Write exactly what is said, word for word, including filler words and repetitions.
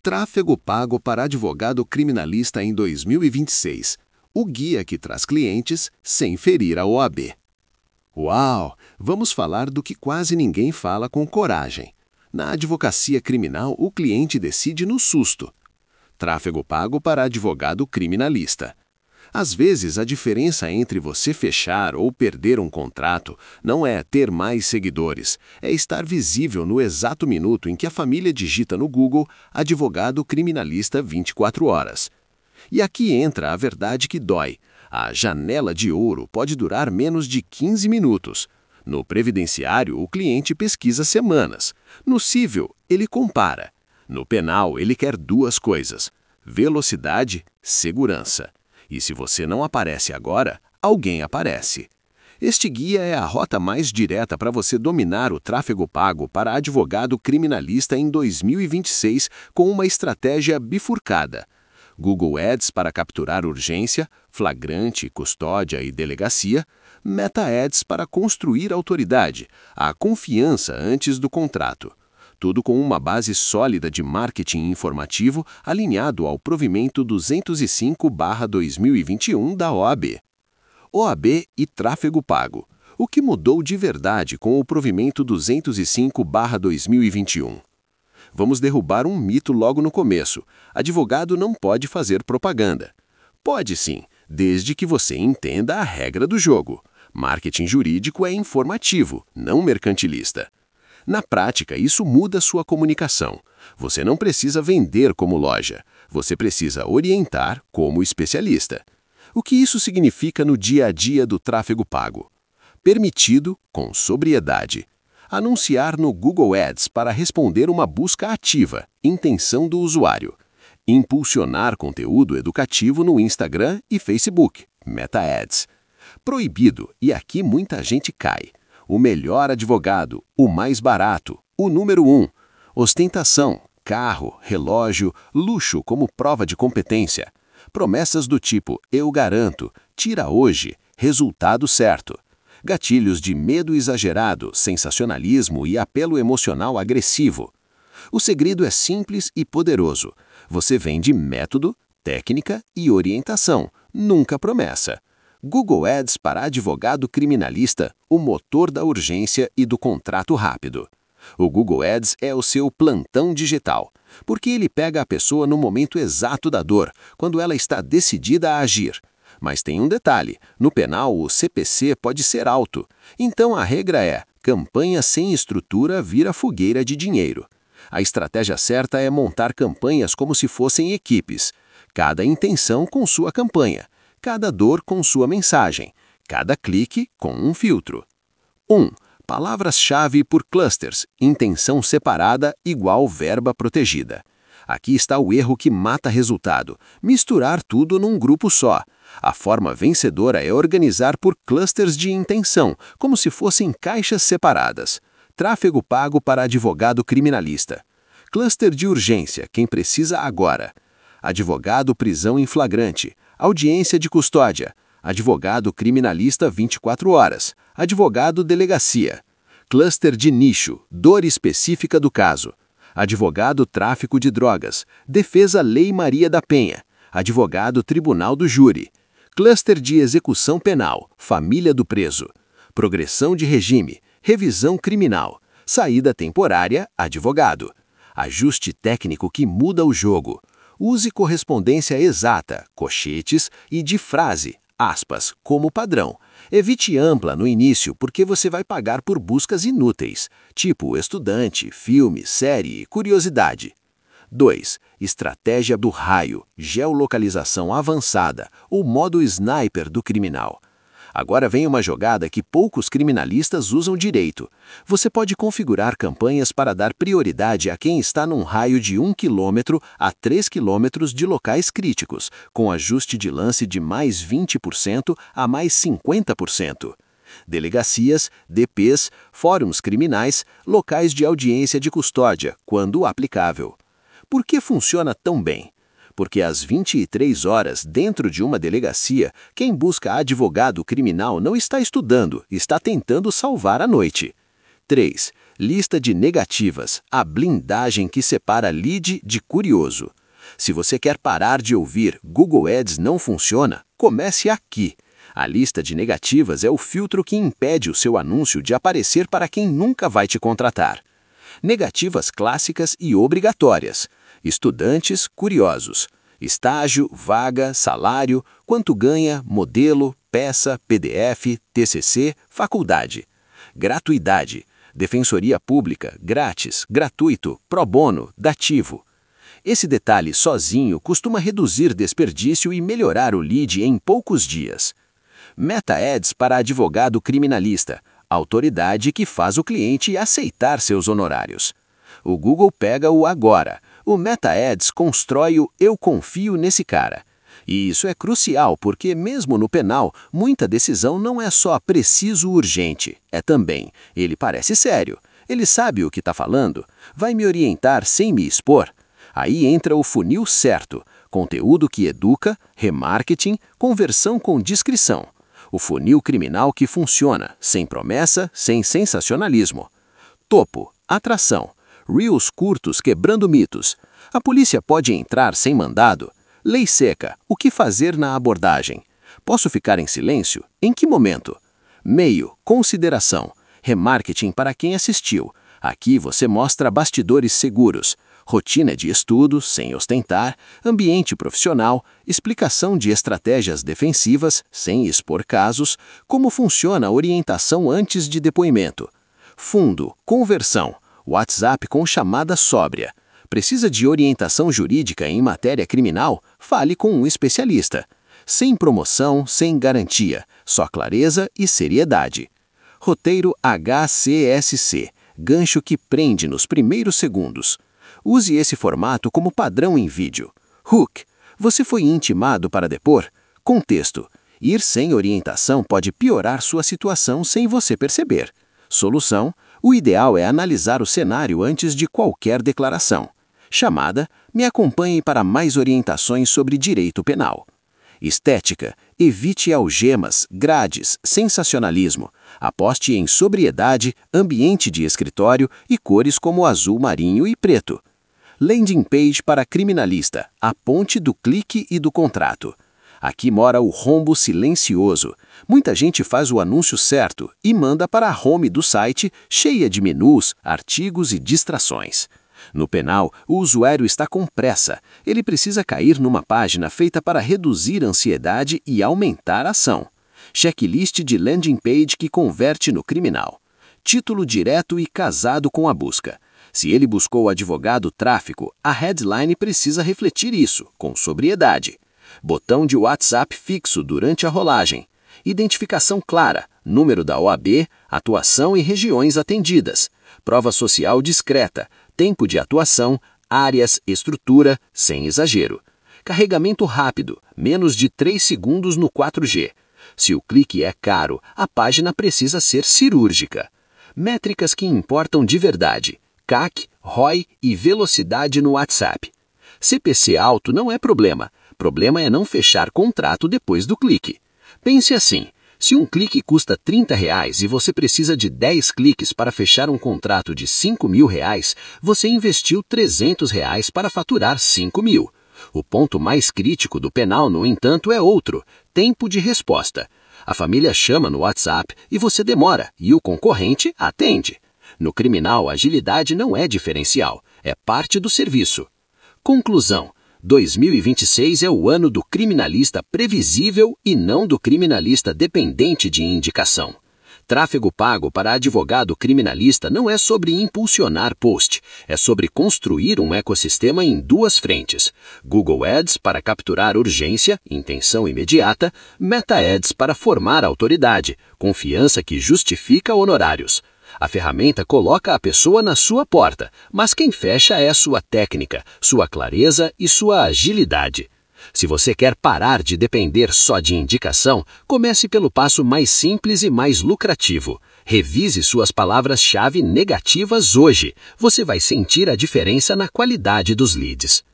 Tráfego pago para advogado criminalista em dois mil e vinte e seis. O guia que traz clientes sem ferir a O A B. Uau! Vamos falar do que quase ninguém fala com coragem. Na advocacia criminal, o cliente decide no susto. Tráfego pago para advogado criminalista. Às vezes, a diferença entre você fechar ou perder um contrato não é ter mais seguidores, é estar visível no exato minuto em que a família digita no Google advogado criminalista vinte e quatro horas. E aqui entra a verdade que dói. A janela de ouro pode durar menos de quinze minutos. No previdenciário, o cliente pesquisa semanas. No cível, ele compara. No penal, ele quer duas coisas: velocidade, segurança. E se você não aparece agora, alguém aparece. Este guia é a rota mais direta para você dominar o tráfego pago para advogado criminalista em dois mil e vinte e seis com uma estratégia bifurcada. Google Ads para capturar urgência, flagrante, custódia e delegacia. Meta Ads para construir autoridade, a confiança antes do contrato. Tudo com uma base sólida de marketing informativo alinhado ao provimento duzentos e cinco barra dois mil e vinte e um da O A B. O A B e tráfego pago. O que mudou de verdade com o provimento duzentos e cinco barra dois mil e vinte e um? Vamos derrubar um mito logo no começo. Advogado não pode fazer propaganda. Pode sim, desde que você entenda a regra do jogo. Marketing jurídico é informativo, não mercantilista. Na prática, isso muda sua comunicação. Você não precisa vender como loja, você precisa orientar como especialista. O que isso significa no dia a dia do tráfego pago? Permitido com sobriedade. Anunciar no Google Ads para responder uma busca ativa, intenção do usuário. Impulsionar conteúdo educativo no Instagram e Facebook, Meta Ads. Proibido, e aqui muita gente cai. O melhor advogado, o mais barato, o número um. Ostentação, carro, relógio, luxo como prova de competência. Promessas do tipo eu garanto, tira hoje, resultado certo. Gatilhos de medo exagerado, sensacionalismo e apelo emocional agressivo. O segredo é simples e poderoso. Você vende método, técnica e orientação, nunca promessa. Google Ads para advogado criminalista, o motor da urgência e do contrato rápido. O Google Ads é o seu plantão digital, porque ele pega a pessoa no momento exato da dor, quando ela está decidida a agir. Mas tem um detalhe, no penal o C P C pode ser alto, então a regra é, campanha sem estrutura vira fogueira de dinheiro. A estratégia certa é montar campanhas como se fossem equipes, cada intenção com sua campanha. Cada dor com sua mensagem, cada clique com um filtro. um. Palavras-chave por clusters, intenção separada igual verba protegida. Aqui está o erro que mata resultado, misturar tudo num grupo só. A forma vencedora é organizar por clusters de intenção, como se fossem caixas separadas. Tráfego pago para advogado criminalista. Cluster de urgência, quem precisa agora. Advogado prisão em flagrante. Audiência de custódia, advogado criminalista vinte e quatro horas, advogado delegacia, cluster de nicho, dor específica do caso, advogado tráfico de drogas, defesa Lei Maria da Penha, advogado tribunal do júri, cluster de execução penal, família do preso, progressão de regime, revisão criminal, saída temporária, advogado, ajuste técnico que muda o jogo. Use correspondência exata, cochetes e de frase, aspas, como padrão. Evite ampla no início porque você vai pagar por buscas inúteis, tipo estudante, filme, série e curiosidade. dois. Estratégia do raio, geolocalização avançada, o modo sniper do criminal. Agora vem uma jogada que poucos criminalistas usam direito. Você pode configurar campanhas para dar prioridade a quem está num raio de um quilômetro a três quilômetros de locais críticos, com ajuste de lance de mais vinte por cento a mais cinquenta por cento. Delegacias, D Pês, fóruns criminais, locais de audiência de custódia, quando aplicável. Por que funciona tão bem? Porque às vinte e três horas, dentro de uma delegacia, quem busca advogado criminal não está estudando, está tentando salvar a noite. três. Lista de negativas, a blindagem que separa lead de curioso. Se você quer parar de ouvir Google Ads não funciona, comece aqui. A lista de negativas é o filtro que impede o seu anúncio de aparecer para quem nunca vai te contratar. Negativas clássicas e obrigatórias. Estudantes curiosos. Estágio, vaga, salário, quanto ganha, modelo, peça, P D F, T C C, faculdade. Gratuidade. Defensoria pública, grátis, gratuito, pro bono, dativo. Esse detalhe sozinho costuma reduzir desperdício e melhorar o lead em poucos dias. Meta Ads para advogado criminalista, autoridade que faz o cliente aceitar seus honorários. O Google pega o agora. O Meta Ads constrói o eu confio nesse cara. E isso é crucial porque, mesmo no penal, muita decisão não é só preciso urgente, é também, ele parece sério, ele sabe o que está falando, vai me orientar sem me expor. Aí entra o funil certo, conteúdo que educa, remarketing, conversão com discrição. O funil criminal que funciona, sem promessa, sem sensacionalismo. Topo, atração. Reels curtos quebrando mitos. A polícia pode entrar sem mandado. Lei seca, o que fazer na abordagem? Posso ficar em silêncio? Em que momento? Meio, consideração. Remarketing para quem assistiu. Aqui você mostra bastidores seguros. Rotina de estudo, sem ostentar, ambiente profissional, explicação de estratégias defensivas, sem expor casos, como funciona a orientação antes de depoimento. Fundo, conversão. WhatsApp com chamada sóbria. Precisa de orientação jurídica em matéria criminal? Fale com um especialista. Sem promoção, sem garantia, só clareza e seriedade. Roteiro H C S C, gancho que prende nos primeiros segundos. Use esse formato como padrão em vídeo. Hook, você foi intimado para depor? Contexto, ir sem orientação pode piorar sua situação sem você perceber. Solução, o ideal é analisar o cenário antes de qualquer declaração. Chamada, me acompanhe para mais orientações sobre direito penal. Estética, evite algemas, grades, sensacionalismo. Aposte em sobriedade, ambiente de escritório e cores como azul marinho e preto. Landing page para criminalista, a ponte do clique e do contrato. Aqui mora o rombo silencioso. Muita gente faz o anúncio certo e manda para a home do site cheia de menus, artigos e distrações. No penal, o usuário está com pressa. Ele precisa cair numa página feita para reduzir a ansiedade e aumentar a ação. Checklist de landing page que converte no criminal. Título direto e casado com a busca. Se ele buscou advogado tráfico, a headline precisa refletir isso, com sobriedade. Botão de WhatsApp fixo durante a rolagem. Identificação clara, número da O A B, atuação e regiões atendidas. Prova social discreta, tempo de atuação, áreas, estrutura, sem exagero. Carregamento rápido, menos de três segundos no quatro G. Se o clique é caro, a página precisa ser cirúrgica. Métricas que importam de verdade. C A C, R O I e velocidade no WhatsApp. C P C alto não é problema. Problema é não fechar contrato depois do clique. Pense assim, se um clique custa trinta reais e você precisa de dez cliques para fechar um contrato de cinco mil reais, você investiu trezentos reais para faturar cinco mil. O ponto mais crítico do penal, no entanto, é outro, tempo de resposta. A família chama no WhatsApp e você demora, e o concorrente atende. No criminal, agilidade não é diferencial, é parte do serviço. Conclusão. dois mil e vinte e seis é o ano do criminalista previsível e não do criminalista dependente de indicação. Tráfego pago para advogado criminalista não é sobre impulsionar post, é sobre construir um ecossistema em duas frentes. Google Ads para capturar urgência, intenção imediata, Meta Ads para formar autoridade, confiança que justifica honorários. A ferramenta coloca a pessoa na sua porta, mas quem fecha é sua técnica, sua clareza e sua agilidade. Se você quer parar de depender só de indicação, comece pelo passo mais simples e mais lucrativo. Revise suas palavras-chave negativas hoje. Você vai sentir a diferença na qualidade dos leads.